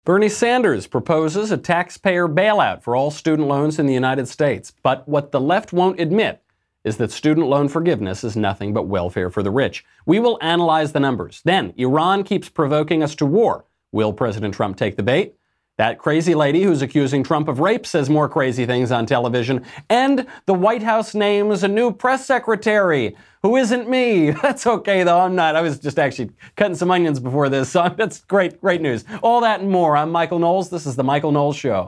Bernie Sanders proposes a taxpayer bailout for all student loans in the United States. But what the left won't admit is that student loan forgiveness is nothing but welfare for the rich. We will analyze the numbers. Then, Iran keeps provoking us to war. Will President Trump take the bait? That crazy lady who's accusing Trump of rape says more crazy things on television. And the White House names a new press secretary who isn't me. That's okay, though. I'm not. I was just actually cutting some onions before this, so that's great news. All that and more. I'm Michael Knowles. This is The Michael Knowles Show.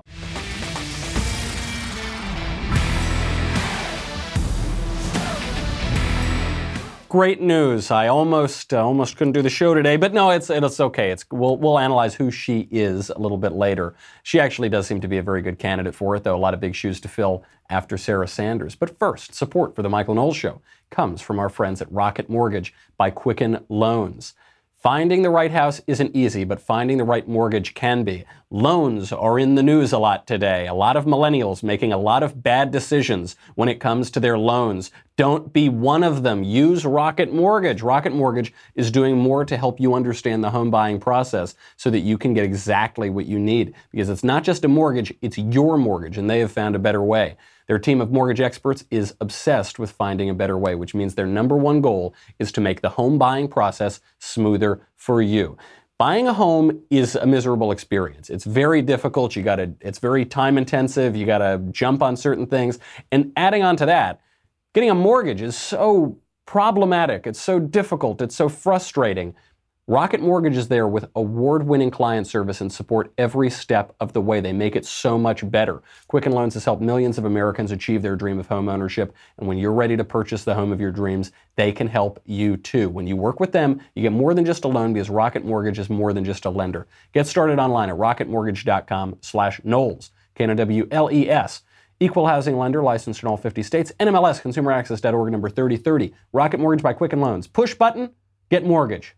Great news. I almost couldn't do the show today, but no, it's okay. We'll analyze who she is a little bit later. She actually does seem to be a very good candidate for it, though a lot of big shoes to fill after Sarah Sanders. But first, support for the Michael Knowles Show comes from our friends at Rocket Mortgage by Quicken Loans. Finding the right house isn't easy, but finding the right mortgage can be. Loans are in the news a lot today. A lot of millennials making a lot of bad decisions when it comes to their loans. Don't be one of them. Use Rocket Mortgage. Rocket Mortgage is doing more to help you understand the home buying process so that you can get exactly what you need. Because it's not just a mortgage, it's your mortgage, and they have found a better way. Their team of mortgage experts is obsessed with finding a better way, which means their number one goal is to make the home buying process smoother for you. Buying a home is a miserable experience. It's very difficult. It's very time intensive. You gotta jump on certain things. And adding on to that, getting a mortgage is so problematic. It's so difficult. It's so frustrating. Rocket Mortgage is there with award-winning client service and support every step of the way. They make it so much better. Quicken Loans has helped millions of Americans achieve their dream of home ownership. And when you're ready to purchase the home of your dreams, they can help you too. When you work with them, you get more than just a loan because Rocket Mortgage is more than just a lender. Get started online at rocketmortgage.com/Knowles. Knowles. Equal housing lender, licensed in all 50 states. NMLS, consumeraccess.org, number 3030. Rocket Mortgage by Quicken Loans. Push button, get mortgage.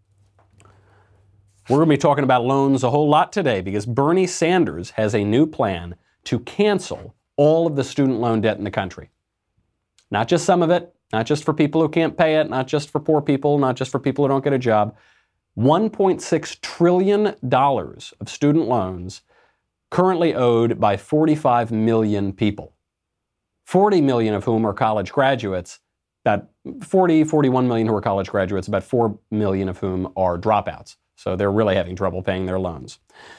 We're going to be talking about loans a whole lot today because Bernie Sanders has a new plan to cancel all of the student loan debt in the country. Not just some of it, not just for people who can't pay it, not just for poor people, not just for people who don't get a job. $1.6 trillion of student loans currently owed by 45 million people. 40 million of whom are college graduates, about 41 million who are college graduates, about 4 million of whom are dropouts. So they're really having trouble paying their loans.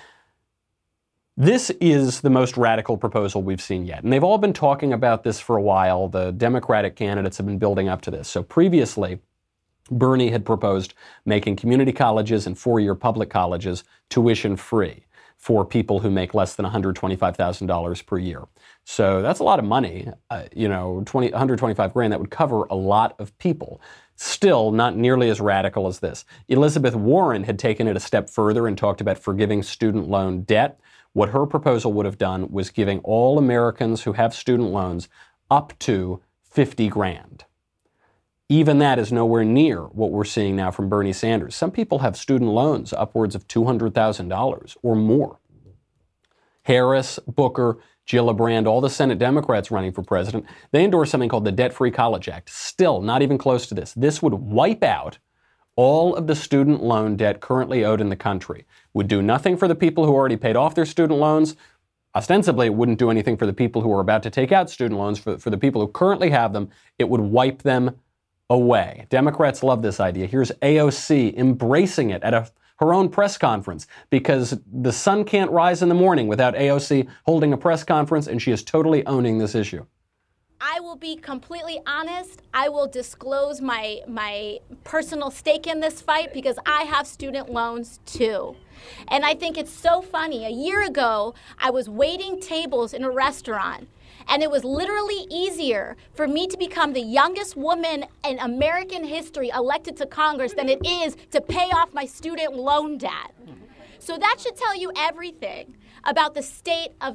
This is the most radical proposal we've seen yet. And they've all been talking about this for a while. The Democratic candidates have been building up to this. So previously, Bernie had proposed making community colleges and four-year public colleges tuition free for people who make less than $125,000 per year. So that's a lot of money, $125,000, that would cover a lot of people. Still not nearly as radical as this. Elizabeth Warren had taken it a step further and talked about forgiving student loan debt. What her proposal would have done was giving all Americans who have student loans up to $50,000. Even that is nowhere near what we're seeing now from Bernie Sanders. Some people have student loans upwards of $200,000 or more. Harris, Booker, Gillibrand, all the Senate Democrats running for president, they endorsed something called the Debt-Free College Act. Still, not even close to this. This would wipe out all of the student loan debt currently owed in the country. Would do nothing for the people who already paid off their student loans. Ostensibly, it wouldn't do anything for the people who are about to take out student loans. For the people who currently have them, it would wipe them away. Democrats love this idea. Here's AOC embracing it at her own press conference because the sun can't rise in the morning without AOC holding a press conference, and she is totally owning this issue. I will be completely honest. I will disclose my personal stake in this fight because I have student loans too. And I think it's so funny. A year ago, I was waiting tables in a restaurant. And it was literally easier for me to become the youngest woman in American history elected to Congress than it is to pay off my student loan debt. So that should tell you everything about the state of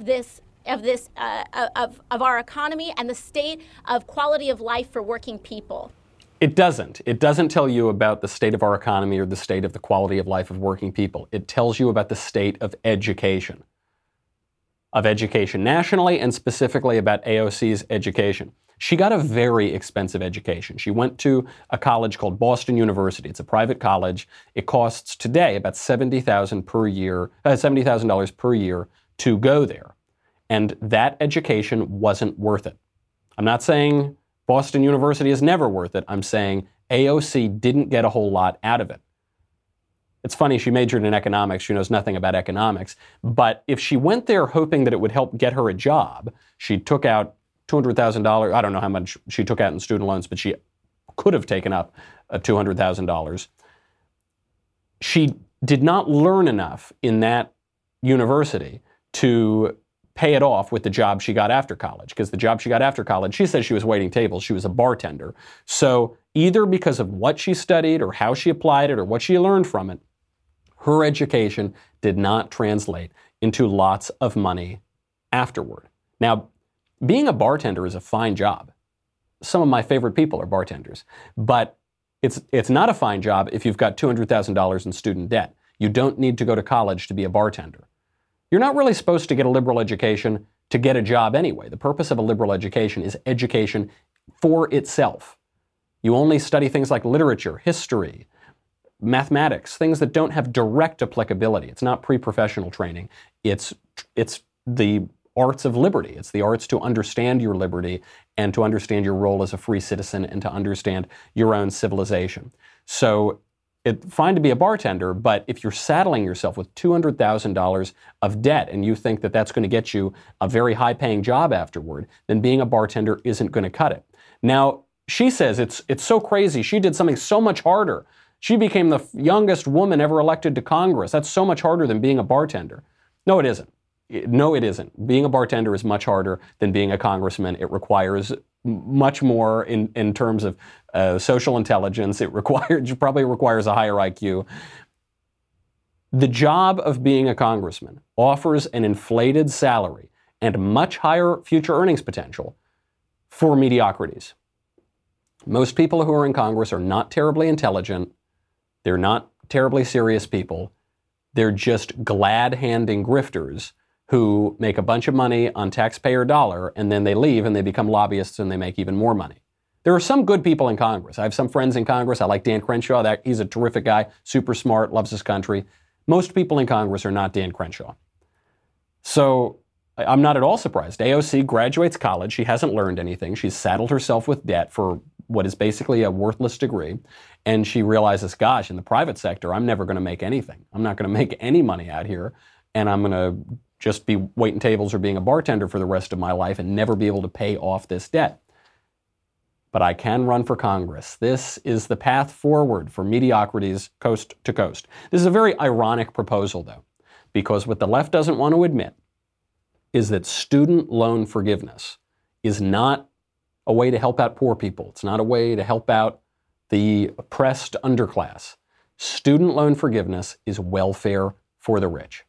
our economy and the state of quality of life for working people. It doesn't. It doesn't tell you about the state of our economy or the state of the quality of life of working people. It tells you about the state of education. of education nationally and specifically about AOC's education. She got a very expensive education. She went to a college called Boston University. It's a private college. It costs today about $70,000 per year, $70,000 per year to go there. And that education wasn't worth it. I'm not saying Boston University is never worth it. I'm saying AOC didn't get a whole lot out of it. It's funny, she majored in economics. She knows nothing about economics. But if she went there hoping that it would help get her a job, she took out $200,000. I don't know how much she took out in student loans, but she could have taken up $200,000. She did not learn enough in that university to pay it off with the job she got after college, because the job she got after college, she says she was waiting tables. She was a bartender. So either because of what she studied or how she applied it or what she learned from it, her education did not translate into lots of money afterward. Now, being a bartender is a fine job. Some of my favorite people are bartenders, but it's not a fine job if you've got $200,000 in student debt. You don't need to go to college to be a bartender. You're not really supposed to get a liberal education to get a job anyway. The purpose of a liberal education is education for itself. You only study things like literature, history, mathematics, things that don't have direct applicability. It's not pre-professional training. It's the arts of liberty. It's the arts to understand your liberty and to understand your role as a free citizen and to understand your own civilization. So it's fine to be a bartender, but if you're saddling yourself with $200,000 of debt and you think that that's going to get you a very high-paying job afterward, then being a bartender isn't going to cut it. Now, she says it's so crazy. She did something so much harder. She became the youngest woman ever elected to Congress. That's so much harder than being a bartender. No, it isn't. No, it isn't. Being a bartender is much harder than being a congressman. It requires much more in terms of social intelligence. It probably requires a higher IQ. The job of being a congressman offers an inflated salary and much higher future earnings potential for mediocrities. Most people who are in Congress are not terribly intelligent. They're not terribly serious people. They're just glad-handing grifters who make a bunch of money on taxpayer dollar, and then they leave and they become lobbyists and they make even more money. There are some good people in Congress. I have some friends in Congress. I like Dan Crenshaw. He's a terrific guy, super smart, loves his country. Most people in Congress are not Dan Crenshaw. So I'm not at all surprised. AOC graduates college. She hasn't learned anything. She's saddled herself with debt for what is basically a worthless degree. And she realizes, gosh, in the private sector, I'm never going to make anything. I'm not going to make any money out here. And I'm going to just be waiting tables or being a bartender for the rest of my life and never be able to pay off this debt. But I can run for Congress. This is the path forward for mediocrities coast to coast. This is a very ironic proposal, though, because what the left doesn't want to admit is that student loan forgiveness is not a way to help out poor people. It's not a way to help out the oppressed underclass. Student loan forgiveness is welfare for the rich.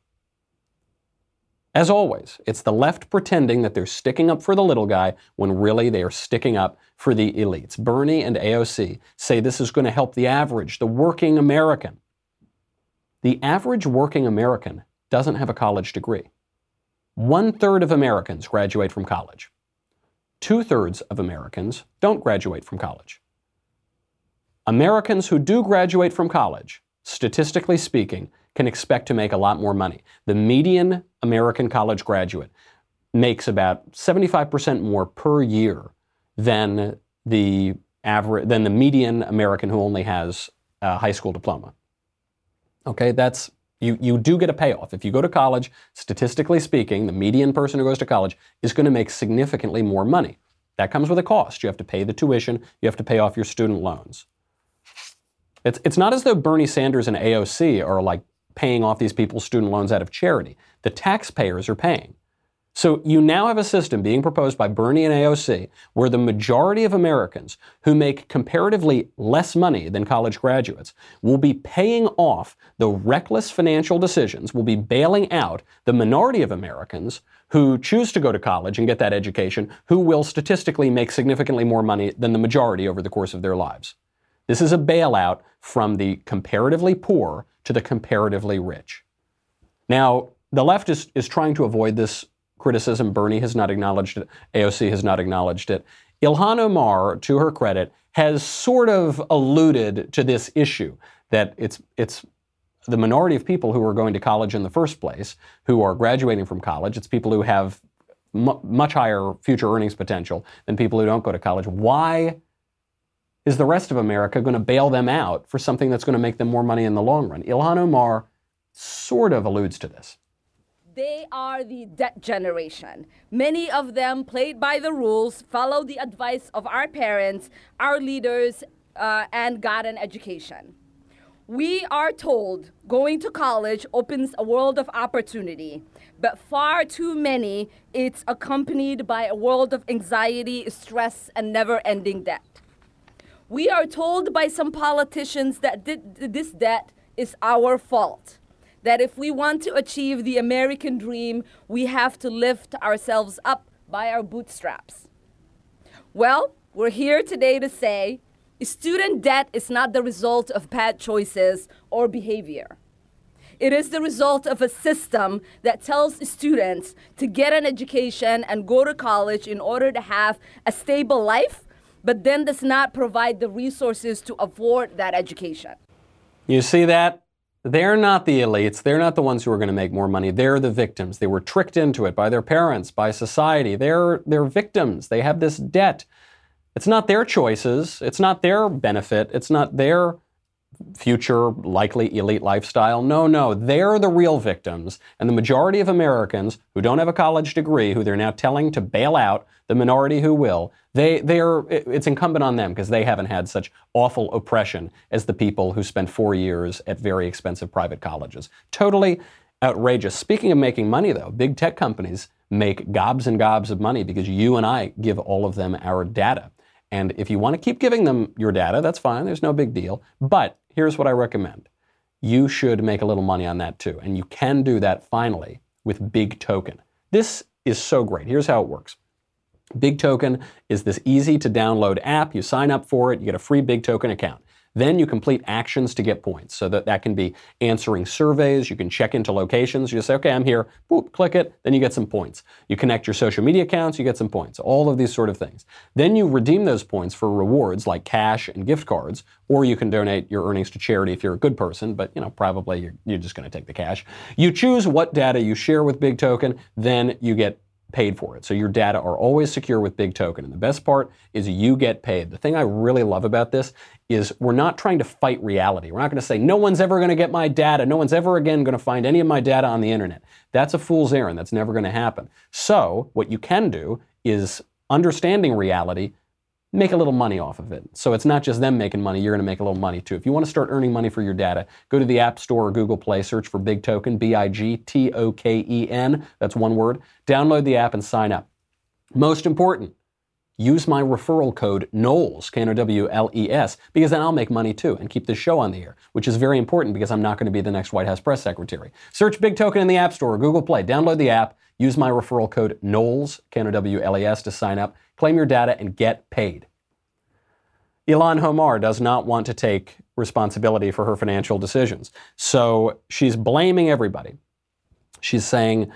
As always, it's the left pretending that they're sticking up for the little guy when really they are sticking up for the elites. Bernie and AOC say this is going to help the average, the working American. The average working American doesn't have a college degree. 1/3 of Americans graduate from college. 2/3 of Americans don't graduate from college. Americans who do graduate from college, statistically speaking, can expect to make a lot more money. The median American college graduate makes about 75% more per year than the median American who only has a high school diploma. Okay, you do get a payoff. If you go to college, statistically speaking, the median person who goes to college is going to make significantly more money. That comes with a cost. You have to pay the tuition. You have to pay off your student loans. It's not as though Bernie Sanders and AOC are like paying off these people's student loans out of charity. The taxpayers are paying. So you now have a system being proposed by Bernie and AOC where the majority of Americans who make comparatively less money than college graduates will be paying off the reckless financial decisions, will be bailing out the minority of Americans who choose to go to college and get that education, who will statistically make significantly more money than the majority over the course of their lives. This is a bailout from the comparatively poor to the comparatively rich. Now, the left is trying to avoid this criticism. Bernie has not acknowledged it. AOC has not acknowledged it. Ilhan Omar, to her credit, has sort of alluded to this issue, that it's the minority of people who are going to college in the first place, who are graduating from college. It's people who have much higher future earnings potential than people who don't go to college. Why is the rest of America going to bail them out for something that's going to make them more money in the long run? Ilhan Omar sort of alludes to this. They are the debt generation. Many of them played by the rules, followed the advice of our parents, our leaders, and got an education. We are told going to college opens a world of opportunity, but far too many, it's accompanied by a world of anxiety, stress, and never-ending debt. We are told by some politicians that this debt is our fault, that if we want to achieve the American dream, we have to lift ourselves up by our bootstraps. Well, we're here today to say student debt is not the result of bad choices or behavior. It is the result of a system that tells students to get an education and go to college in order to have a stable life, but then does not provide the resources to afford that education. You see that? They're not the elites. They're not the ones who are going to make more money. They're the victims. They were tricked into it by their parents, by society. They're victims. They have this debt. It's not their choices. It's not their benefit. It's not their future likely elite lifestyle. No, they're the real victims. And the majority of Americans who don't have a college degree, who they're now telling to bail out, the minority who will, it's incumbent on them because they haven't had such awful oppression as the people who spent 4 years at very expensive private colleges. Totally outrageous. Speaking of making money, though, big tech companies make gobs and gobs of money because you and I give all of them our data. And if you want to keep giving them your data, that's fine. There's no big deal. But here's what I recommend. You should make a little money on that too. And you can do that finally with Big Token. This is so great. Here's how it works. Big Token is this easy to download app. You sign up for it, you get a free Big Token account. Then you complete actions to get points. So that can be answering surveys. You can check into locations. You just say, okay, I'm here. Boop, click it. Then you get some points. You connect your social media accounts. You get some points. All of these sort of things. Then you redeem those points for rewards like cash and gift cards, or you can donate your earnings to charity if you're a good person, but probably you're just going to take the cash. You choose what data you share with Big Token, then you get paid for it. So your data are always secure with Big Token. And the best part is you get paid. The thing I really love about this is we're not trying to fight reality. We're not going to say, no one's ever going to get my data. No one's ever again going to find any of my data on the internet. That's a fool's errand. That's never going to happen. So what you can do is, understanding reality, make a little money off of it. So it's not just them making money, you're going to make a little money too. If you want to start earning money for your data, go to the App Store or Google Play, search for Big Token, BIGTOKEN, that's one word. Download the app and sign up. Most important, use my referral code Knowles, Knowles, because then I'll make money too and keep this show on the air, which is very important because I'm not going to be the next White House press secretary. Search Big Token in the App Store or Google Play, download the app, use my referral code Knowles, Knowles, to sign up. Claim your data and get paid. Ilhan Omar does not want to take responsibility for her financial decisions. So she's blaming everybody. She's saying,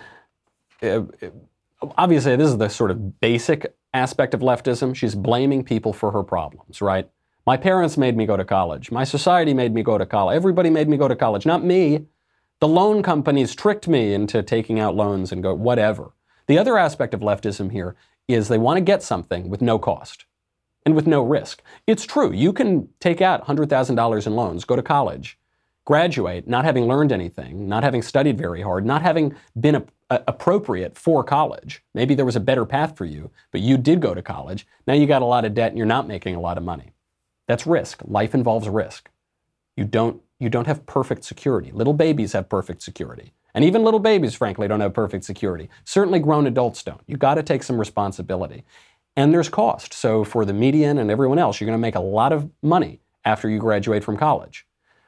obviously this is the sort of basic aspect of leftism. She's blaming people for her problems, right? My parents made me go to college. My society made me go to college. Everybody made me go to college, not me. The loan companies tricked me into taking out loans and go whatever. The other aspect of leftism here is they want to get something with no cost and with no risk. It's true. You can take out $100,000 in loans, go to college, graduate, not having learned anything, not having studied very hard, not having been appropriate for college. Maybe there was a better path for you, but you did go to college. Now you got a lot of debt and you're not making a lot of money. That's risk. Life involves risk. You don't have perfect security. Little babies have perfect security. And even little babies, frankly, don't have perfect security. Certainly grown adults don't. You've got to take some responsibility. And there's cost. So for the median and everyone else, you're going to make a lot of money after you graduate from college.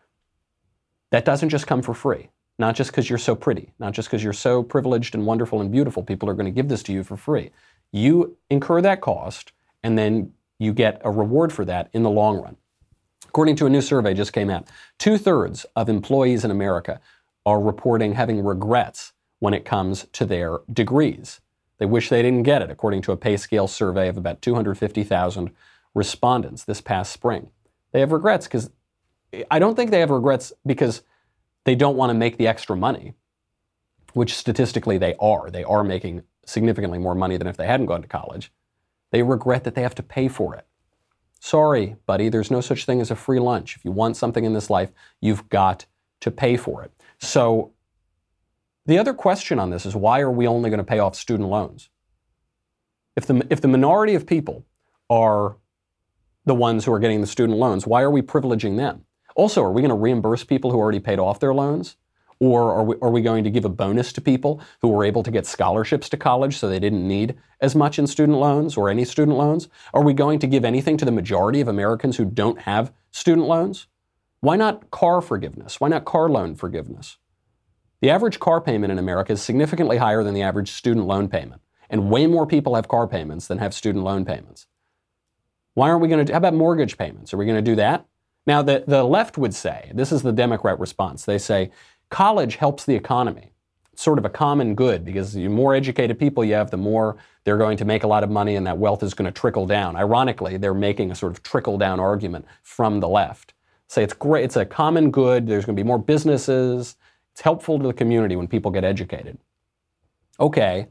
That doesn't just come for free. Not just because you're so pretty. Not just because you're so privileged and wonderful and beautiful. People are going to give this to you for free. You incur that cost, and then you get a reward for that in the long run. According to a new survey just came out, 2/3 of employees in America are reporting having regrets when it comes to their degrees. They wish they didn't get it, according to a PayScale survey of about 250,000 respondents this past spring. They have regrets because I don't think they have regrets because they don't want to make the extra money, which statistically they are. They are making significantly more money than if they hadn't gone to college. They regret that they have to pay for it. Sorry, buddy, there's no such thing as a free lunch. If you want something in this life, you've got to pay for it. So the other question on this is, why are we only going to pay off student loans? If the minority of people are the ones who are getting the student loans, why are we privileging them? Also, are we going to reimburse people who already paid off their loans? Or are we going to give a bonus to people who were able to get scholarships to college so they didn't need as much in student loans or any student loans? Are we going to give anything to the majority of Americans who don't have student loans? Why not car forgiveness? Why not car loan forgiveness? The average car payment in America is significantly higher than the average student loan payment. And way more people have car payments than have student loan payments. Why aren't we going to how about mortgage payments? Are we going to do that? Now, the left would say, this is the Democrat response, they say, college helps the economy. It's sort of a common good because the more educated people you have, the more they're going to make a lot of money and that wealth is going to trickle down. Ironically, they're making a sort of trickle-down argument from the left. Say it's great, it's a common good, there's going to be more businesses, it's helpful to the community when people get educated. Okay,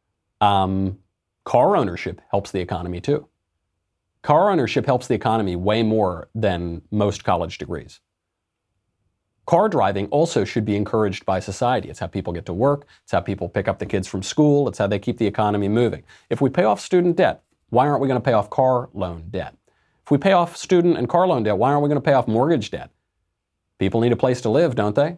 car ownership helps the economy too. Car ownership helps the economy way more than most college degrees. Car driving also should be encouraged by society. It's how people get to work. It's how people pick up the kids from school. It's how they keep the economy moving. If we pay off student debt, why aren't we going to pay off car loan debt? If we pay off student and car loan debt, why aren't we going to pay off mortgage debt? People need a place to live, don't they?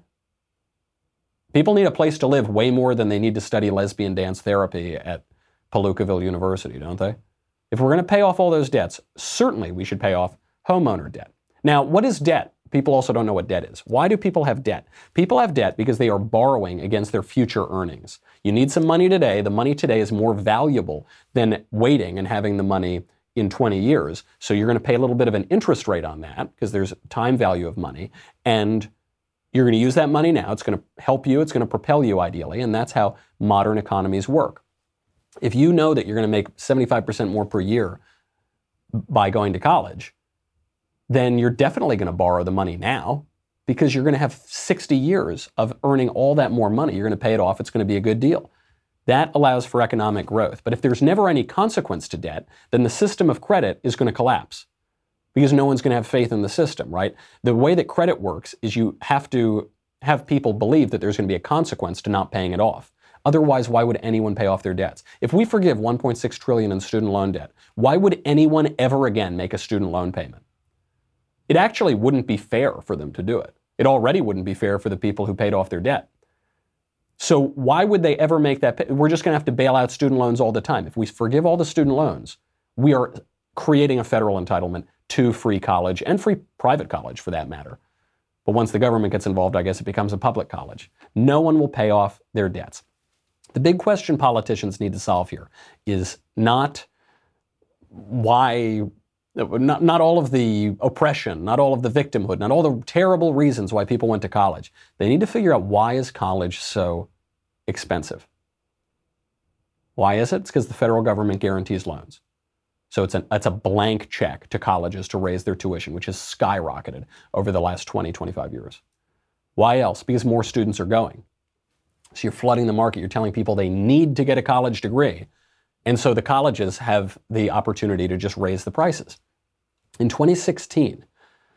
People need a place to live way more than they need to study lesbian dance therapy at Palookaville University, don't they? If we're going to pay off all those debts, certainly we should pay off homeowner debt. Now, what is debt? People also don't know what debt is. Why do people have debt? People have debt because they are borrowing against their future earnings. You need some money today. The money today is more valuable than waiting and having the money in 20 years. So you're going to pay a little bit of an interest rate on that because there's time value of money. And you're going to use that money now. It's going to help you. It's going to propel you ideally. And that's how modern economies work. If you know that you're going to make 75% more per year by going to college, then you're definitely going to borrow the money now because you're going to have 60 years of earning all that more money. You're going to pay it off. It's going to be a good deal. That allows for economic growth. But if there's never any consequence to debt, then the system of credit is going to collapse because no one's going to have faith in the system, right? The way that credit works is you have to have people believe that there's going to be a consequence to not paying it off. Otherwise, why would anyone pay off their debts? If we forgive $1.6 trillion in student loan debt, why would anyone ever again make a student loan payment? It actually wouldn't be fair for them to do it. It already wouldn't be fair for the people who paid off their debt. So why would they ever make that? We're just going to have to bail out student loans all the time. If we forgive all the student loans, we are creating a federal entitlement to free college and free private college for that matter. But once the government gets involved, I guess it becomes a public college. No one will pay off their debts. The big question politicians need to solve here is not why, not all of the oppression, not all of the victimhood, not all the terrible reasons why people went to college. They need to figure out, why is college so expensive? Why is it? It's because the federal government guarantees loans. So it's a blank check to colleges to raise their tuition, which has skyrocketed over the last 20, 25 years. Why else? Because more students are going. So you're flooding the market. You're telling people they need to get a college degree. And so the colleges have the opportunity to just raise the prices. In 2016,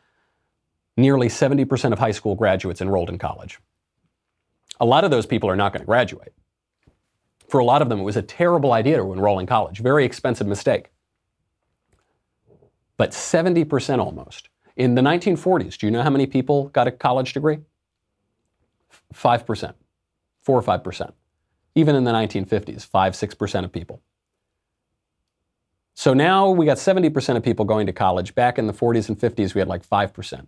nearly 70% of high school graduates enrolled in college. A lot of those people are not going to graduate. For a lot of them, it was a terrible idea to enroll in college. Very expensive mistake. But 70% almost. In the 1940s, do you know how many people got a college degree? 5%. 4 or 5%. Even in the 1950s, 5, 6% of people. So now we got 70% of people going to college. Back in the 40s and 50s, we had like 5%.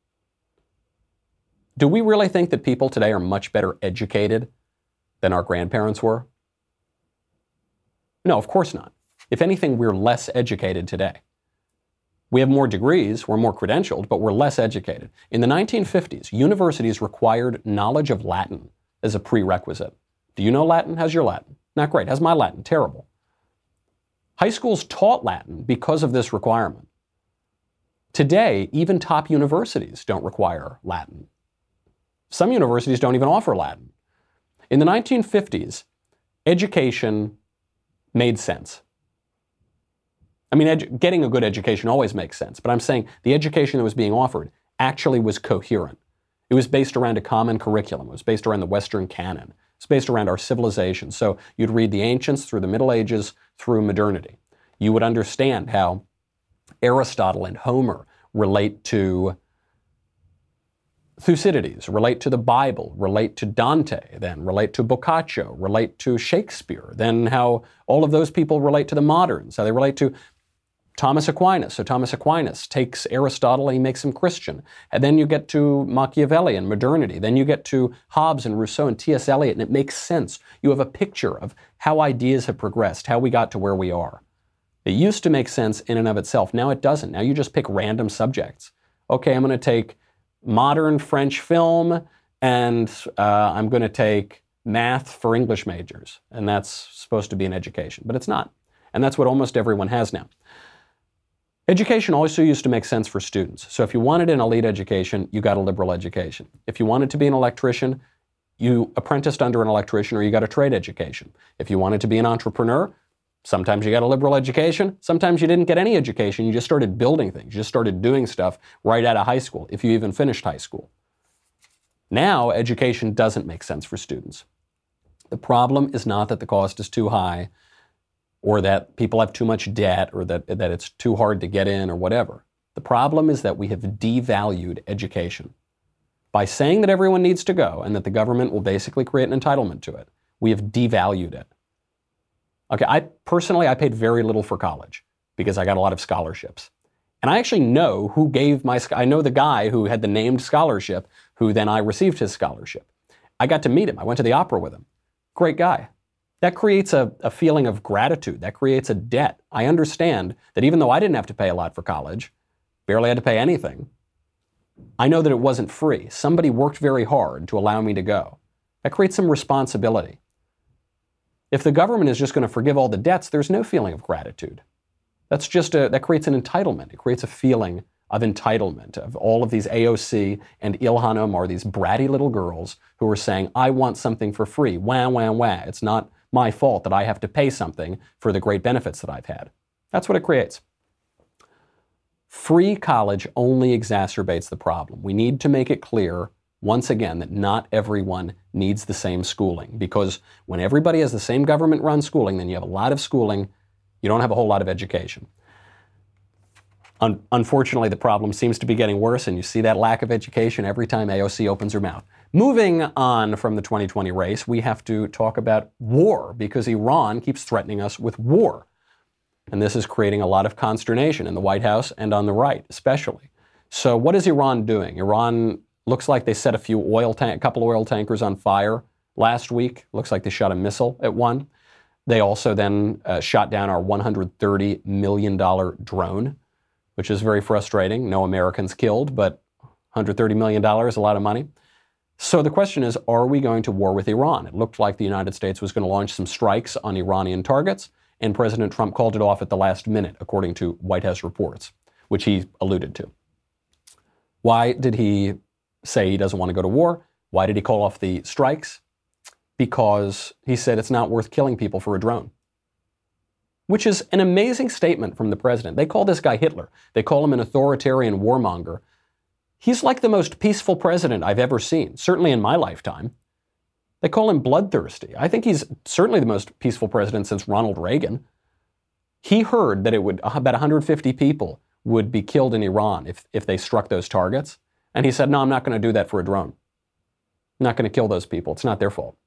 Do we really think that people today are much better educated than our grandparents were? No, of course not. If anything, we're less educated today. We have more degrees, we're more credentialed, but we're less educated. In the 1950s, universities required knowledge of Latin as a prerequisite. Do you know Latin? How's your Latin? Not great. How's my Latin? Terrible. High schools taught Latin because of this requirement. Today, even top universities don't require Latin. Some universities don't even offer Latin. In the 1950s, education made sense. I mean, getting a good education always makes sense, but I'm saying the education that was being offered actually was coherent. It was based around a common curriculum. It was based around the Western canon. It's based around our civilization. So you'd read the ancients through the Middle Ages, through modernity. You would understand how Aristotle and Homer relate to Thucydides, relate to the Bible, relate to Dante, then relate to Boccaccio, relate to Shakespeare, then how all of those people relate to the moderns, how they relate to Thomas Aquinas. So Thomas Aquinas takes Aristotle and he makes him Christian. And then you get to Machiavelli and modernity. Then you get to Hobbes and Rousseau and T.S. Eliot, and it makes sense. You have a picture of how ideas have progressed, how we got to where we are. It used to make sense in and of itself. Now it doesn't. Now you just pick random subjects. Okay, I'm going to take modern French film, and I'm going to take math for English majors. And that's supposed to be an education, but it's not. And that's what almost everyone has now. Education also used to make sense for students. So if you wanted an elite education, you got a liberal education. If you wanted to be an electrician, you apprenticed under an electrician or you got a trade education. If you wanted to be an entrepreneur, sometimes you got a liberal education, sometimes you didn't get any education, you just started building things, you just started doing stuff right out of high school, if you even finished high school. Now, education doesn't make sense for students. The problem is not that the cost is too high, or that people have too much debt, or that it's too hard to get in, or whatever. The problem is that we have devalued education. By saying that everyone needs to go, and that the government will basically create an entitlement to it, we have devalued it. Okay, I paid very little for college, because I got a lot of scholarships. And I actually know who gave I know the guy who had the named scholarship, who then I received his scholarship. I got to meet him. I went to the opera with him. Great guy. That creates a feeling of gratitude. That creates a debt. I understand that even though I didn't have to pay a lot for college, barely had to pay anything, I know that it wasn't free. Somebody worked very hard to allow me to go. That creates some responsibility. If the government is just going to forgive all the debts, there's no feeling of gratitude. That creates an entitlement. It creates a feeling of entitlement, of all of these AOC and Ilhan Omar, these bratty little girls who are saying, I want something for free. Wah, wah, wah. It's not my fault that I have to pay something for the great benefits that I've had. That's what it creates. Free college only exacerbates the problem. We need to make it clear, once again, that not everyone needs the same schooling, because when everybody has the same government-run schooling, then you have a lot of schooling, you don't have a whole lot of education. Unfortunately, the problem seems to be getting worse, and you see that lack of education every time AOC opens her mouth. Moving on from the 2020 race, we have to talk about war, because Iran keeps threatening us with war. And this is creating a lot of consternation in the White House and on the right, especially. So what is Iran doing? Iran looks like they set a couple oil tankers on fire last week. Looks like they shot a missile at one. They also then shot down our $130 million drone, which is very frustrating. No Americans killed, but $130 million, a lot of money. So the question is, are we going to war with Iran? It looked like the United States was going to launch some strikes on Iranian targets, and President Trump called it off at the last minute, according to White House reports, which he alluded to. Why did he say he doesn't want to go to war? Why did he call off the strikes? Because he said it's not worth killing people for a drone. Which is an amazing statement from the president. They call this guy Hitler. They call him an authoritarian warmonger. He's like the most peaceful president I've ever seen, certainly in my lifetime. They call him bloodthirsty. I think he's certainly the most peaceful president since Ronald Reagan. He heard that about 150 people would be killed in Iran if they struck those targets. And he said, no, I'm not going to do that for a drone. I'm not going to kill those people. It's not their fault.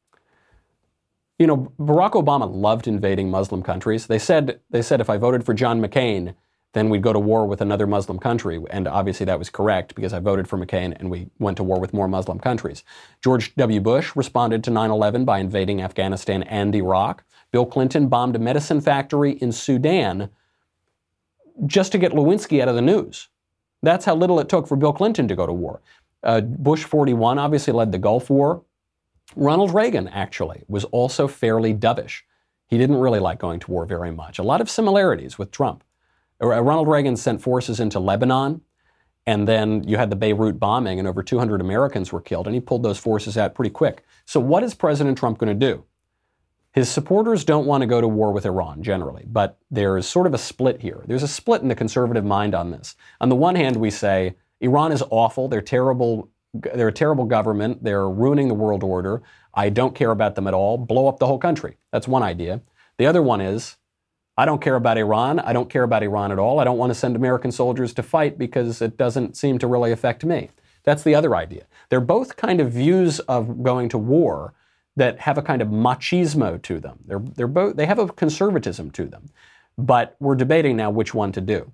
You know, Barack Obama loved invading Muslim countries. They said if I voted for John McCain, then we'd go to war with another Muslim country. And obviously that was correct, because I voted for McCain and we went to war with more Muslim countries. George W. Bush responded to 9/11 by invading Afghanistan and Iraq. Bill Clinton bombed a medicine factory in Sudan just to get Lewinsky out of the news. That's how little it took for Bill Clinton to go to war. Bush 41 obviously led the Gulf War. Ronald Reagan, actually, was also fairly dovish. He didn't really like going to war very much. A lot of similarities with Trump. Ronald Reagan sent forces into Lebanon, and then you had the Beirut bombing, and over 200 Americans were killed, and he pulled those forces out pretty quick. So what is President Trump going to do? His supporters don't want to go to war with Iran, generally, but there is sort of a split here. There's a split in the conservative mind on this. On the one hand, we say, Iran is awful, they're terrible, they're a terrible government, they're ruining the world order, I don't care about them at all, blow up the whole country. That's one idea. The other one is, I don't care about Iran, I don't care about Iran at all, I don't want to send American soldiers to fight because it doesn't seem to really affect me. That's the other idea. They're both kind of views of going to war that have a kind of machismo to them. They have a conservatism to them. But we're debating now which one to do.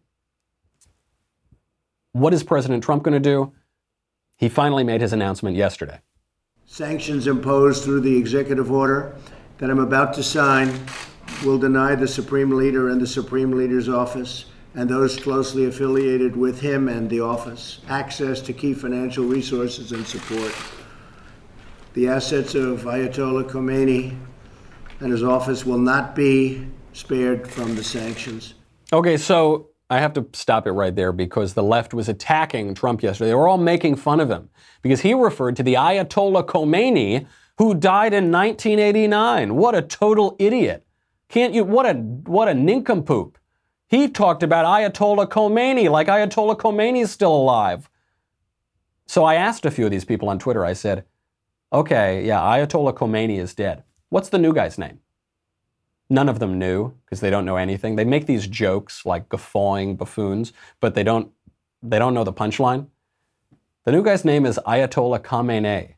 What is President Trump going to do? He finally made his announcement yesterday. Sanctions imposed through the executive order that I'm about to sign will deny the Supreme Leader and the Supreme Leader's office and those closely affiliated with him and the office access to key financial resources and support. The assets of Ayatollah Khomeini and his office will not be spared from the sanctions. Okay, so I have to stop it right there because the left was attacking Trump yesterday. They were all making fun of him because he referred to the Ayatollah Khomeini who died in 1989. What a total idiot. What a nincompoop. He talked about Ayatollah Khomeini like Ayatollah Khomeini is still alive. So I asked a few of these people on Twitter, I said, okay, yeah, Ayatollah Khomeini is dead. What's the new guy's name? None of them knew because they don't know anything. They make these jokes like guffawing buffoons, but they don't know the punchline. The new guy's name is Ayatollah Khamenei.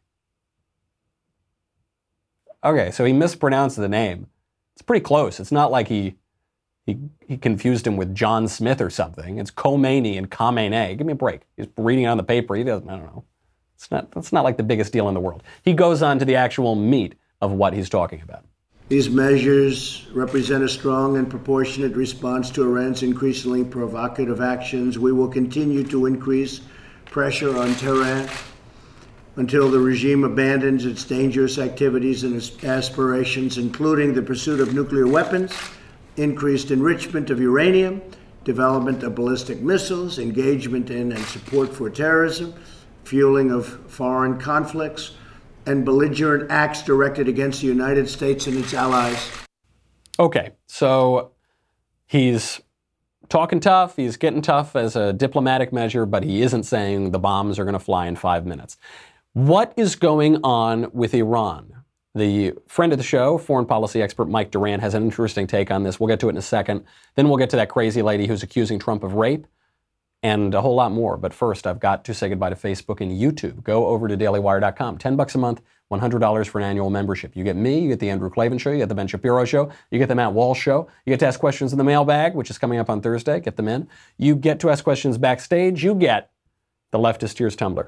Okay, so he mispronounced the name. It's pretty close. It's not like he confused him with John Smith or something. It's Khomeini and Khamenei. Give me a break. He's reading it on the paper. He doesn't, I don't know. It's not like the biggest deal in the world. He goes on to the actual meat of what he's talking about. These measures represent a strong and proportionate response to Iran's increasingly provocative actions. We will continue to increase pressure on Tehran until the regime abandons its dangerous activities and its aspirations, including the pursuit of nuclear weapons, increased enrichment of uranium, development of ballistic missiles, engagement in and support for terrorism, fueling of foreign conflicts, and belligerent acts directed against the United States and its allies. Okay, so he's talking tough, he's getting tough as a diplomatic measure, but he isn't saying the bombs are going to fly in 5 minutes. What is going on with Iran? The friend of the show, foreign policy expert Mike Duran, has an interesting take on this. We'll get to it in a second. Then we'll get to that crazy lady who's accusing Trump of rape and a whole lot more. But first, I've got to say goodbye to Facebook and YouTube. Go over to dailywire.com. $10 a month, $100 for an annual membership. You get me, you get the Andrew Klavan Show, you get the Ben Shapiro Show, you get the Matt Walsh Show, you get to ask questions in the mailbag, which is coming up on Thursday. Get them in. You get to ask questions backstage. You get the Leftist Tears tumbler.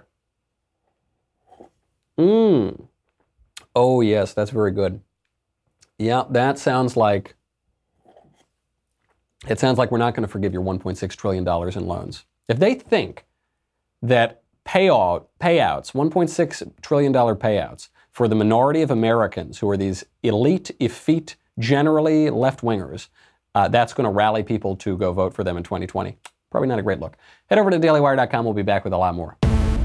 Oh, yes, that's very good. Yeah, that sounds like, it sounds like we're not going to forgive your $1.6 trillion in loans. If they think that payouts, $1.6 trillion payouts for the minority of Americans who are these elite, effete, generally left-wingers, that's going to rally people to go vote for them in 2020. Probably not a great look. Head over to dailywire.com. We'll be back with a lot more.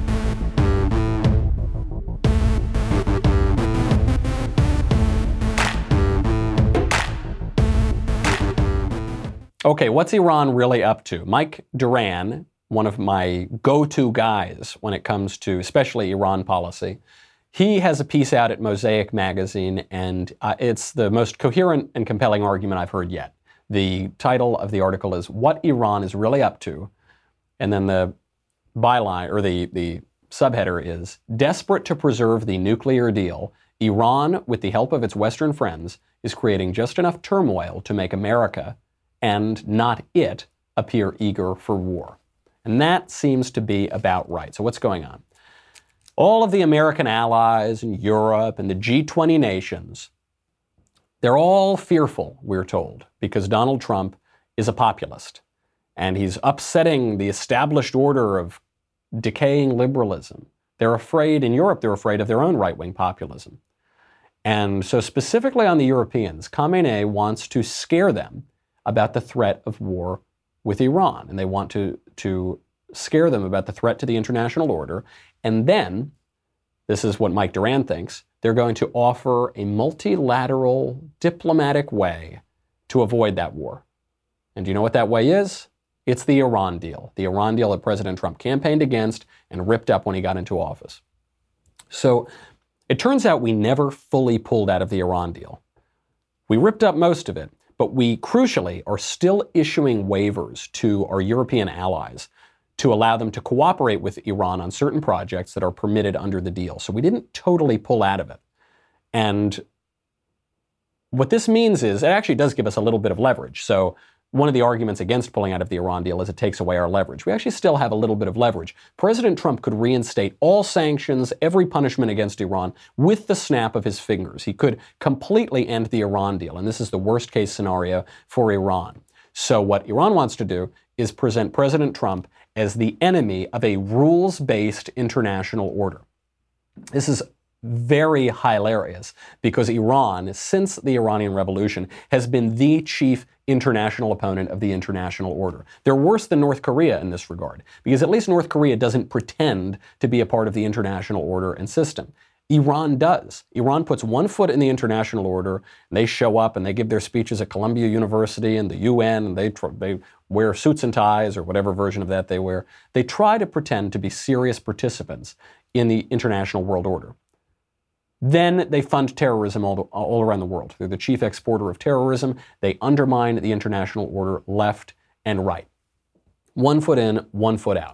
Okay, what's Iran really up to? Mike Duran, one of my go-to guys when it comes to especially Iran policy, he has a piece out at Mosaic Magazine, and it's the most coherent and compelling argument I've heard yet. The title of the article is What Iran is Really Up To, and then the byline, or the subheader is, Desperate to preserve the nuclear deal, Iran, with the help of its Western friends, is creating just enough turmoil to make America and not it appear eager for war. And that seems to be about right. So what's going on? All of the American allies and Europe and the G20 nations, they're all fearful, we're told, because Donald Trump is a populist. And he's upsetting the established order of decaying liberalism. They're afraid, in Europe, they're afraid of their own right-wing populism. And so specifically on the Europeans, Khamenei wants to scare them about the threat of war with Iran. And they want to scare them about the threat to the international order. And then, this is what Mike Doran thinks, they're going to offer a multilateral diplomatic way to avoid that war. And do you know what that way is? It's the Iran deal. The Iran deal that President Trump campaigned against and ripped up when he got into office. So it turns out we never fully pulled out of the Iran deal. We ripped up most of it, but we crucially are still issuing waivers to our European allies to allow them to cooperate with Iran on certain projects that are permitted under the deal. So we didn't totally pull out of it. And what this means is it actually does give us a little bit of leverage. So one of the arguments against pulling out of the Iran deal is it takes away our leverage. We actually still have a little bit of leverage. President Trump could reinstate all sanctions, every punishment against Iran with the snap of his fingers. He could completely end the Iran deal, and this is the worst case scenario for Iran. So what Iran wants to do is present President Trump as the enemy of a rules-based international order. This is very hilarious because Iran, since the Iranian Revolution, has been the chief international opponent of the international order. They're worse than North Korea in this regard, because at least North Korea doesn't pretend to be a part of the international order and system. Iran does. Iran puts one foot in the international order, and they show up and they give their speeches at Columbia University and the UN, and they wear suits and ties or whatever version of that they wear. They try to pretend to be serious participants in the international world order. Then they fund terrorism all around the world. They're the chief exporter of terrorism. They undermine the international order left and right. One foot in, one foot out.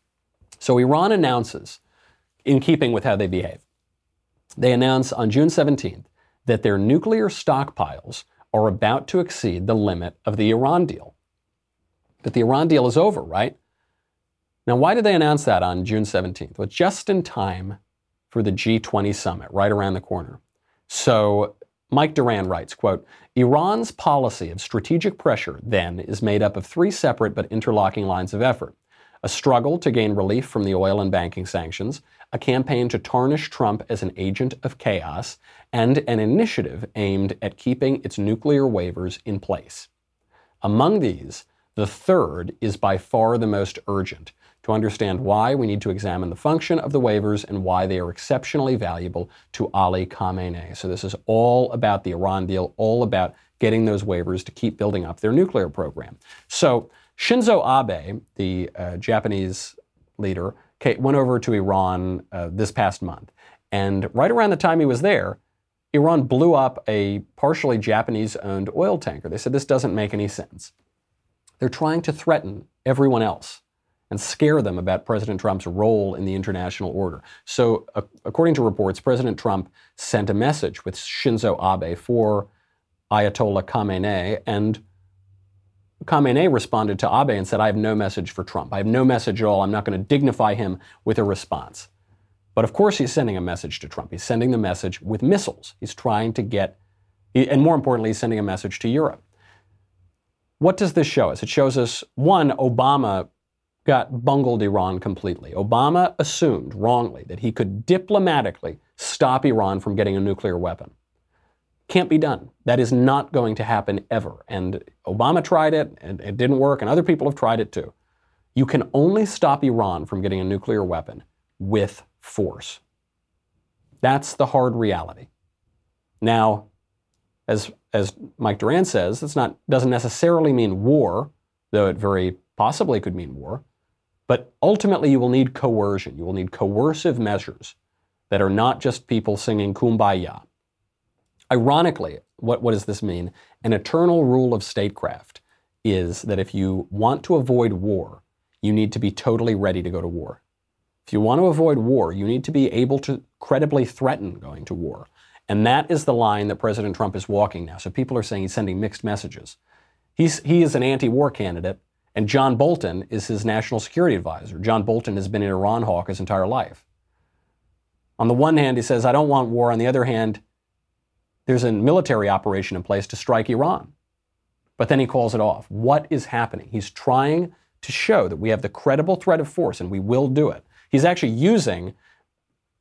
So Iran announces, in keeping with how they behave, they announce on June 17th that their nuclear stockpiles are about to exceed the limit of the Iran deal. But the Iran deal is over, right? Now, why did they announce that on June 17th? Well, just in time for the G20 summit, right around the corner. So Mike Doran writes, quote, Iran's policy of strategic pressure then is made up of three separate but interlocking lines of effort. A struggle to gain relief from the oil and banking sanctions, a campaign to tarnish Trump as an agent of chaos, and an initiative aimed at keeping its nuclear waivers in place. Among these, the third is by far the most urgent. To understand why, we need to examine the function of the waivers and why they are exceptionally valuable to Ali Khamenei. So this is all about the Iran deal, all about getting those waivers to keep building up their nuclear program. So Shinzo Abe, the Japanese leader, went over to Iran this past month. And right around the time he was there, Iran blew up a partially Japanese-owned oil tanker. They said this doesn't make any sense. They're trying to threaten everyone else and scare them about President Trump's role in the international order. So, according to reports, President Trump sent a message with Shinzo Abe for Ayatollah Khamenei, and Khamenei responded to Abe and said, I have no message for Trump. I have no message at all. I'm not going to dignify him with a response. But of course he's sending a message to Trump. He's sending the message with missiles. He's trying to get, and more importantly, he's sending a message to Europe. What does this show us? It shows us, one, Obama got bungled Iran completely. Obama assumed wrongly that he could diplomatically stop Iran from getting a nuclear weapon. Can't be done. That is not going to happen ever. And Obama tried it, and it didn't work, and other people have tried it too. You can only stop Iran from getting a nuclear weapon with force. That's the hard reality. Now, as Mike Doran says, doesn't necessarily mean war, though it very possibly could mean war. But ultimately, you will need coercion. You will need coercive measures that are not just people singing Kumbaya. Ironically, what does this mean? An eternal rule of statecraft is that if you want to avoid war, you need to be totally ready to go to war. If you want to avoid war, you need to be able to credibly threaten going to war. And that is the line that President Trump is walking now. So people are saying he's sending mixed messages. He is an anti-war candidate, and John Bolton is his national security advisor. John Bolton has been an Iran hawk his entire life. On the one hand, he says, I don't want war. On the other hand, there's a military operation in place to strike Iran. But then he calls it off. What is happening? He's trying to show that we have the credible threat of force, and we will do it. He's actually using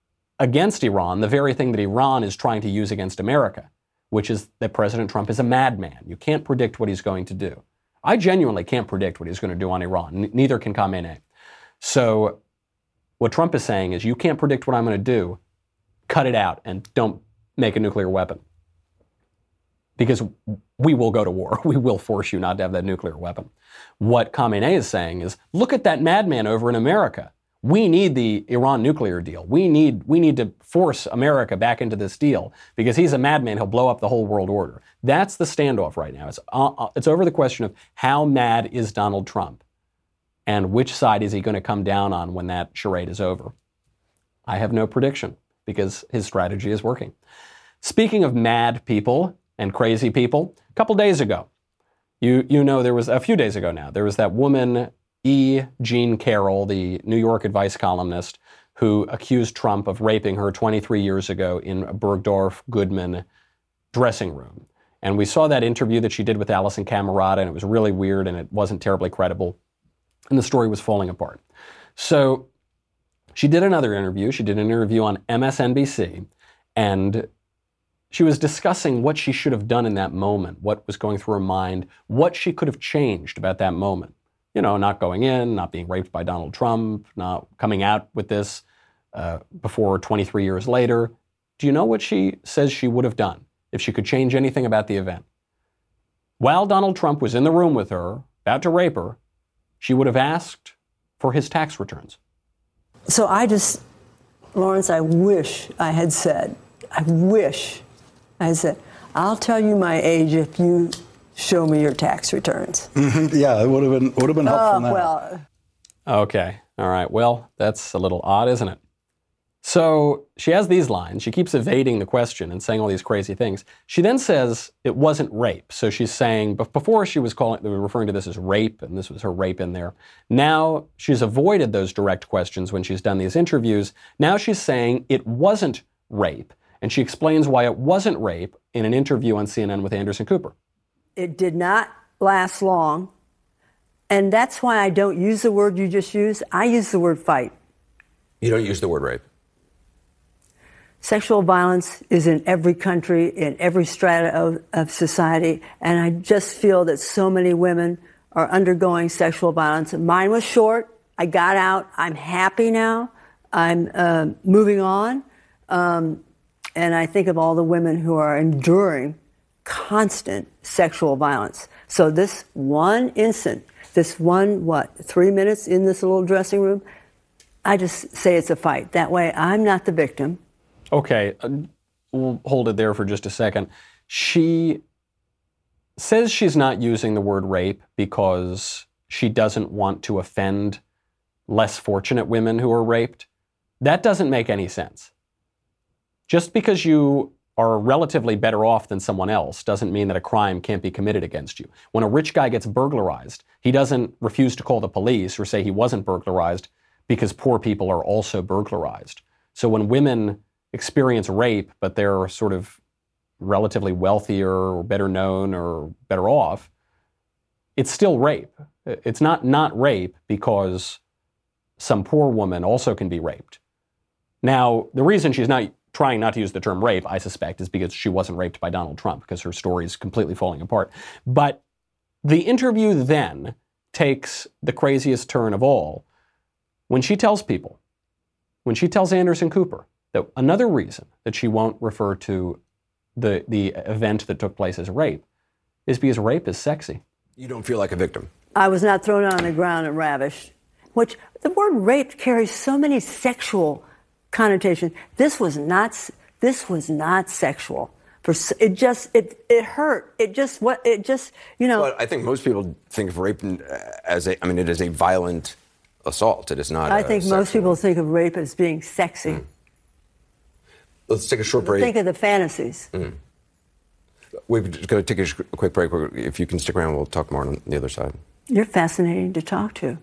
against Iran the very thing that Iran is trying to use against America, which is that President Trump is a madman. You can't predict what he's going to do. I genuinely can't predict what he's going to do on Iran. Neither can Khamenei. So what Trump is saying is, you can't predict what I'm going to do. Cut it out and don't make a nuclear weapon. Because we will go to war. We will force you not to have that nuclear weapon. What Khamenei is saying is, look at that madman over in America. We need the Iran nuclear deal. We need to force America back into this deal because he's a madman. He'll blow up the whole world order. That's the standoff right now. It's over the question of how mad is Donald Trump and which side is he going to come down on when that charade is over. I have no prediction because his strategy is working. Speaking of mad people and crazy people, a couple days ago, you know, there was a few days ago now, there was that woman, Jean Carroll, the New York Advice columnist, who accused Trump of raping her 23 years ago in a Bergdorf Goodman dressing room. And we saw that interview that she did with Alison Camerata, and it was really weird, and it wasn't terribly credible, and the story was falling apart. So she did another interview. She did an interview on MSNBC, and she was discussing what she should have done in that moment, what was going through her mind, what she could have changed about that moment. You know, not going in, not being raped by Donald Trump, not coming out with this before 23 years later. Do you know what she says she would have done if she could change anything about the event? While Donald Trump was in the room with her, about to rape her, she would have asked for his tax returns. So Lawrence, I wish I had said, I'll tell you my age if you show me your tax returns. Mm-hmm. Yeah, it would have been helpful now. Well. Okay. All right. Well, that's a little odd, isn't it? So she has these lines. She keeps evading the question and saying all these crazy things. She then says it wasn't rape. So she's saying, but before she was referring to this as rape, and this was her rape in there. Now she's avoided those direct questions when she's done these interviews. Now she's saying it wasn't rape. And she explains why it wasn't rape in an interview on CNN with Anderson Cooper. It did not last long. And that's why I don't use the word you just used. I use the word fight. You don't use the word rape? Sexual violence is in every country, in every strata of society. And I just feel that so many women are undergoing sexual violence. Mine was short. I got out. I'm happy now. I'm moving on. And I think of all the women who are enduring constant sexual violence. So this one instant, this one, 3 minutes in this little dressing room, I just say it's a fight. That way I'm not the victim. Okay, we'll hold it there for just a second. She says she's not using the word rape because she doesn't want to offend less fortunate women who are raped. That doesn't make any sense. Just because you are relatively better off than someone else doesn't mean that a crime can't be committed against you. When a rich guy gets burglarized, he doesn't refuse to call the police or say he wasn't burglarized because poor people are also burglarized. So when women experience rape, but they're sort of relatively wealthier or better known or better off, it's still rape. It's not rape because some poor woman also can be raped. Now, the reason she's not trying not to use the term rape, I suspect, is because she wasn't raped by Donald Trump, because her story is completely falling apart. But the interview then takes the craziest turn of all when she tells Anderson Cooper, that another reason that she won't refer to the event that took place as rape is because rape is sexy. You don't feel like a victim? I was not thrown on the ground and ravished, which the word rape carries so many sexual connotations. This was not sexual. It hurt. But I think most people think of rape as it is a violent assault. It is not. I think most people think of rape as being sexy. Let's take a short break. Think of the fantasies. We're going to take a quick break. If you can stick around, we'll talk more on the other side. You're fascinating to talk to.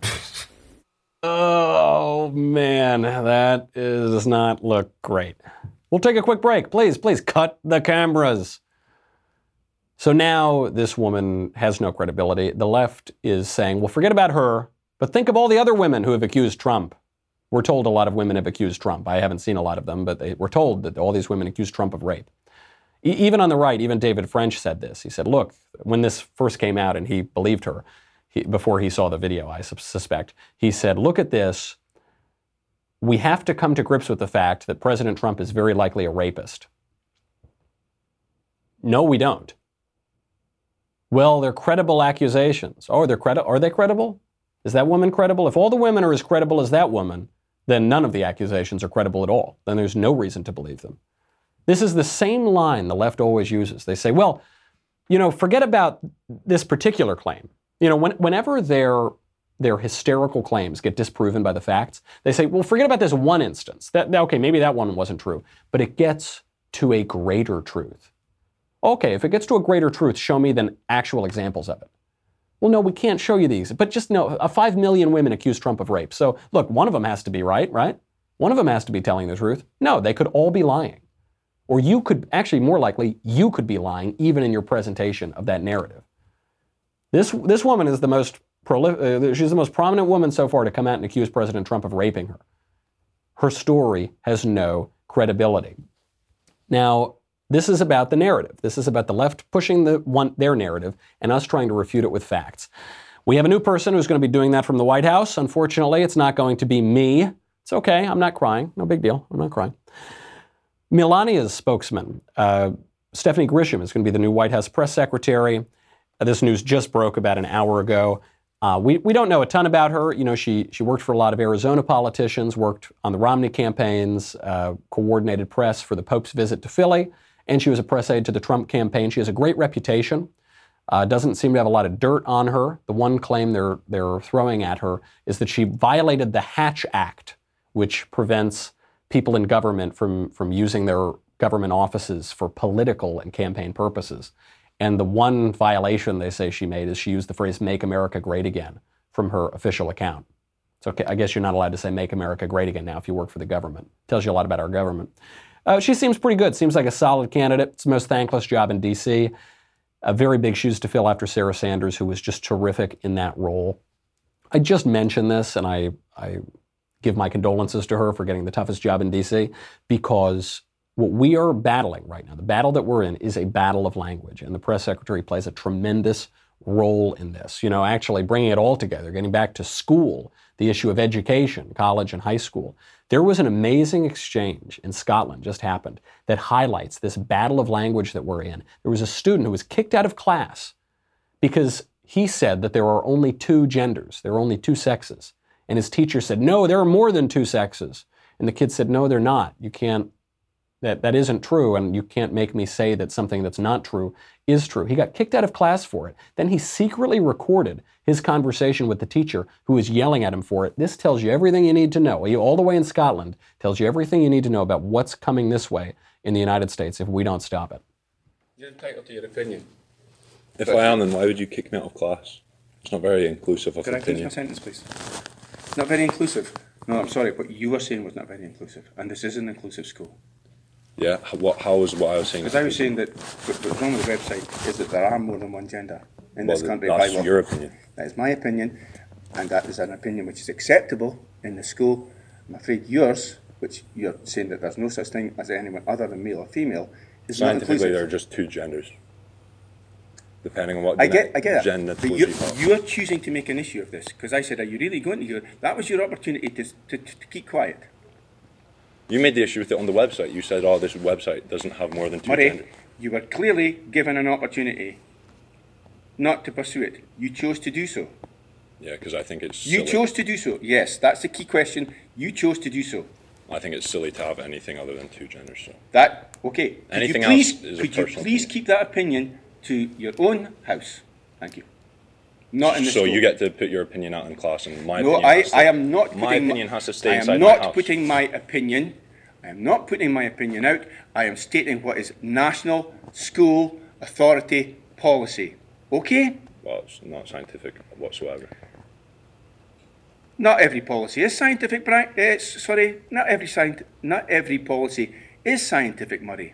Oh, man, that does not look great. We'll take a quick break. Please cut the cameras. So now this woman has no credibility. The left is saying, well, forget about her, but think of all the other women who have accused Trump We're told a lot of women have accused Trump. I haven't seen a lot of them, but we're told that all these women accuse Trump of rape. Even on the right, even David French said this. He said, look, when this first came out, and he believed her before he saw the video, I suspect, he said, look at this. We have to come to grips with the fact that President Trump is very likely a rapist. No, we don't. Well, they're credible accusations. Oh, are they credible? Is that woman credible? If all the women are as credible as that woman, then none of the accusations are credible at all. Then there's no reason to believe them. This is the same line the left always uses. They say, well, forget about this particular claim. Whenever their hysterical claims get disproven by the facts, they say, well, forget about this one instance. Okay, maybe that one wasn't true, but it gets to a greater truth. Okay, if it gets to a greater truth, show me then actual examples of it. Well, no, we can't show you these, but just know 5 million women accuse Trump of rape. So look, one of them has to be right? One of them has to be telling the truth. No, they could all be lying. Or you could, actually more likely, you could be lying even in your presentation of that narrative. This woman is the most she's the most prominent woman so far to come out and accuse President Trump of raping her. Her story has no credibility. Now, this is about the narrative. This is about the left pushing their narrative and us trying to refute it with facts. We have a new person who's going to be doing that from the White House. Unfortunately, it's not going to be me. It's okay. I'm not crying. No big deal. I'm not crying. Melania's spokesman, Stephanie Grisham, is going to be the new White House press secretary. This news just broke about an hour ago. We don't know a ton about her. She worked for a lot of Arizona politicians, worked on the Romney campaigns, coordinated press for the Pope's visit to Philly, and she was a press aide to the Trump campaign. She has a great reputation. Doesn't seem to have a lot of dirt on her. The one claim they're throwing at her is that she violated the Hatch Act, which prevents people in government from using their government offices for political and campaign purposes. And the one violation they say she made is she used the phrase "Make America Great Again" from her official account. So I guess you're not allowed to say "Make America Great Again" now if you work for the government. Tells you a lot about our government. She seems pretty good. Seems like a solid candidate. It's the most thankless job in D.C. Very big shoes to fill after Sarah Sanders, who was just terrific in that role. I just mentioned this, and I give my condolences to her for getting the toughest job in D.C. because what we are battling right now, the battle that we're in, is a battle of language, and the press secretary plays a tremendous role in this. Actually bringing it all together, getting back to school, the issue of education, college and high school. There was an amazing exchange in Scotland, just happened, that highlights this battle of language that we're in. There was a student who was kicked out of class because he said that there are only 2 genders, there are only 2 sexes. And his teacher said, no, there are more than 2 sexes. And the kid said, no, they're not. You can't, that isn't true, and you can't make me say that something that's not true is true. He got kicked out of class for it. Then he secretly recorded his conversation with the teacher who was yelling at him for it. This tells you everything you need to know. All the way in Scotland, tells you everything you need to know about what's coming this way in the United States if we don't stop it. You're entitled to your opinion. If I am, then why would you kick me out of class? It's not very inclusive of opinion. Can I finish my sentence, please? Not very inclusive. No, I'm sorry, what you were saying was not very inclusive, and this is an inclusive school. Yeah, how was what I was saying? Because I was saying that what's wrong with the website is that there are more than one gender in this country. That's your opinion. That is my opinion, and that is an opinion which is acceptable in the school. I'm afraid yours, which you're saying that there's no such thing as anyone other than male or female, is not inclusive. Scientifically, there are just 2 genders. Depending on what I get that. gender But you're choosing to make an issue of this, because I said, are you really going to hear? That was your opportunity to keep quiet. You made the issue with it on the website. You said, this website doesn't have more than 2 Murray, genders. You were clearly given an opportunity not to pursue it. You chose to do so. Yeah, because I think it's You silly. chose to do so. Yes, that's the key question. You chose to do so. I think it's silly to have anything other than 2 genders. So Okay. Anything else is a personal Could you please keep that opinion to your own house? Thank you. Not in the school. So you get to put your opinion out in class, and my No, opinion I am not. My opinion has to stay inside I am my not house. putting my opinion. I am not putting my opinion out. I am stating what is national school authority policy. Okay? Well, it's not scientific whatsoever. Not every policy is scientific, Brian. Not every policy is scientific, Murray.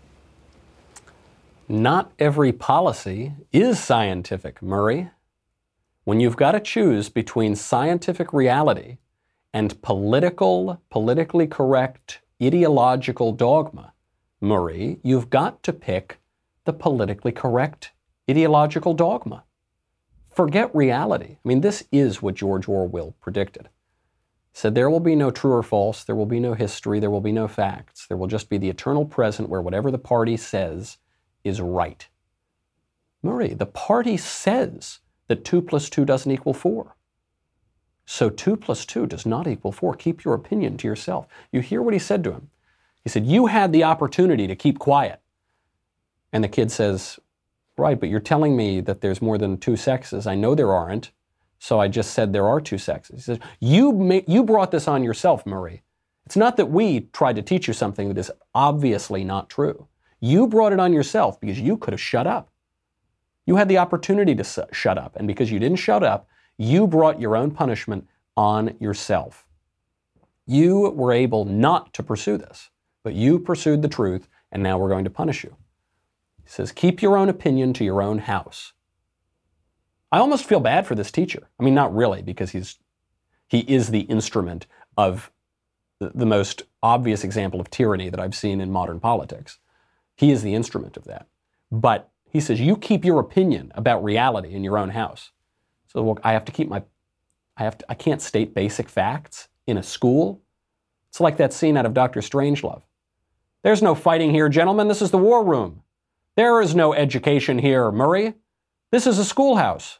Not every policy is scientific, Murray. When you've got to choose between scientific reality and politically correct ideological dogma, Marie, you've got to pick the politically correct ideological dogma. Forget reality. I mean, this is what George Orwell predicted. He said there will be no true or false, there will be no history, there will be no facts. There will just be the eternal present where whatever the party says is right. Marie, the party says that 2 + 2 doesn't equal 4. So 2 + 2 does not equal 4. Keep your opinion to yourself. You hear what he said to him. He said, you had the opportunity to keep quiet. And the kid says, right, but you're telling me that there's more than 2 sexes. I know there aren't, so I just said there are 2 sexes. He says, you brought this on yourself, Murray. It's not that we tried to teach you something that is obviously not true. You brought it on yourself because you could have shut up. You had the opportunity to shut up, and because you didn't shut up, you brought your own punishment on yourself. You were able not to pursue this, but you pursued the truth, and now we're going to punish you. He says, keep your own opinion to your own house. I almost feel bad for this teacher. I mean, not really, because he is the instrument of the most obvious example of tyranny that I've seen in modern politics. He is the instrument of that. But he says, you keep your opinion about reality in your own house. So well, I can't state basic facts in a school. It's like that scene out of Dr. Strangelove. There's no fighting here, gentlemen. This is the war room. There is no education here, Murray. This is a schoolhouse.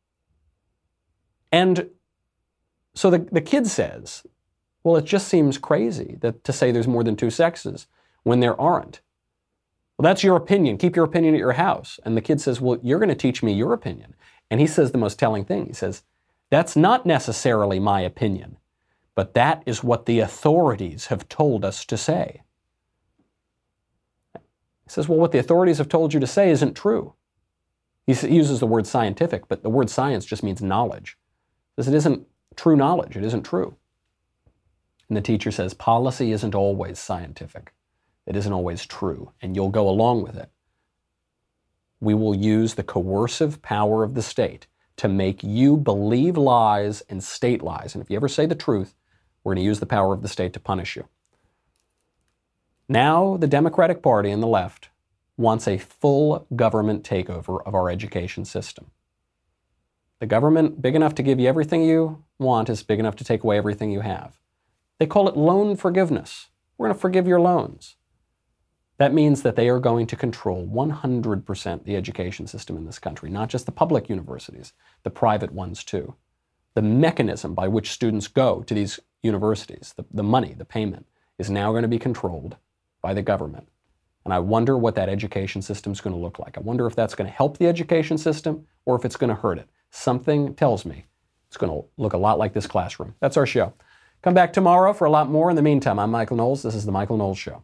And so the kid says, well, it just seems crazy to say there's more than 2 sexes when there aren't. Well, that's your opinion. Keep your opinion at your house. And the kid says, well, you're going to teach me your opinion. And he says the most telling thing. He says, that's not necessarily my opinion, but that is what the authorities have told us to say. He says, well, what the authorities have told you to say isn't true. He uses the word scientific, but the word science just means knowledge. He says it isn't true knowledge. It isn't true. And the teacher says, policy isn't always scientific. It isn't always true, and you'll go along with it. We will use the coercive power of the state to make you believe lies and state lies. And if you ever say the truth, we're going to use the power of the state to punish you. Now, the Democratic Party and the left wants a full government takeover of our education system. The government, big enough to give you everything you want, is big enough to take away everything you have. They call it loan forgiveness. We're going to forgive your loans. That means that they are going to control 100% the education system in this country, not just the public universities, the private ones too. The mechanism by which students go to these universities, the money, the payment, is now going to be controlled by the government. And I wonder what that education system is going to look like. I wonder if that's going to help the education system or if it's going to hurt it. Something tells me it's going to look a lot like this classroom. That's our show. Come back tomorrow for a lot more. In the meantime, I'm Michael Knowles. This is The Michael Knowles Show.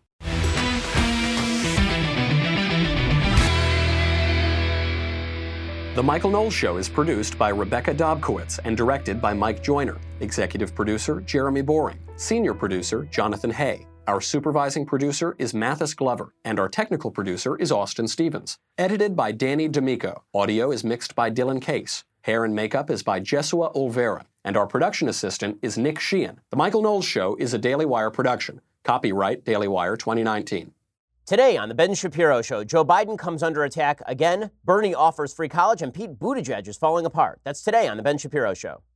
The Michael Knowles Show is produced by Rebecca Dobkowitz and directed by Mike Joyner. Executive producer, Jeremy Boring. Senior producer, Jonathan Hay. Our supervising producer is Mathis Glover, and our technical producer is Austin Stevens. Edited by Danny D'Amico. Audio is mixed by Dylan Case. Hair and makeup is by Jesua Olvera, and our production assistant is Nick Sheehan. The Michael Knowles Show is a Daily Wire production. Copyright Daily Wire 2019. Today on The Ben Shapiro Show, Joe Biden comes under attack again, Bernie offers free college, and Pete Buttigieg is falling apart. That's today on The Ben Shapiro Show.